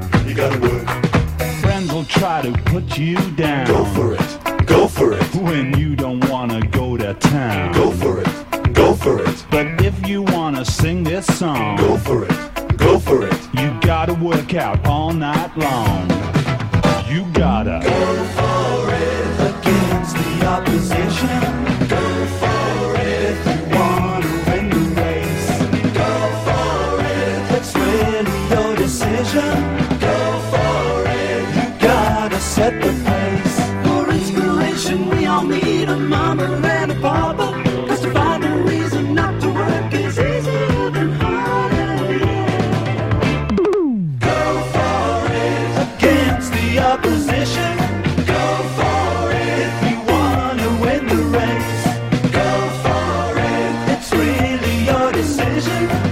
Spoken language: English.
You gotta work. Friends will try to put you down. Go for it. Go for it. When you don't wanna go to town. Go for it. Go for it. But if you wanna sing this song, Go for it. Go for it. you gotta work out all night long. You gotta Go for it against the opposition. Go for it if you wanna win the race. Go for it, that's really your decision. Go for it, you gotta set the pace. For inspiration we all need a mama and a papa. 'Cause to find a reason not to work is easier than harder. Go for it against the opposition. Go for it if you wanna win the race. Go for it, it's really your decision.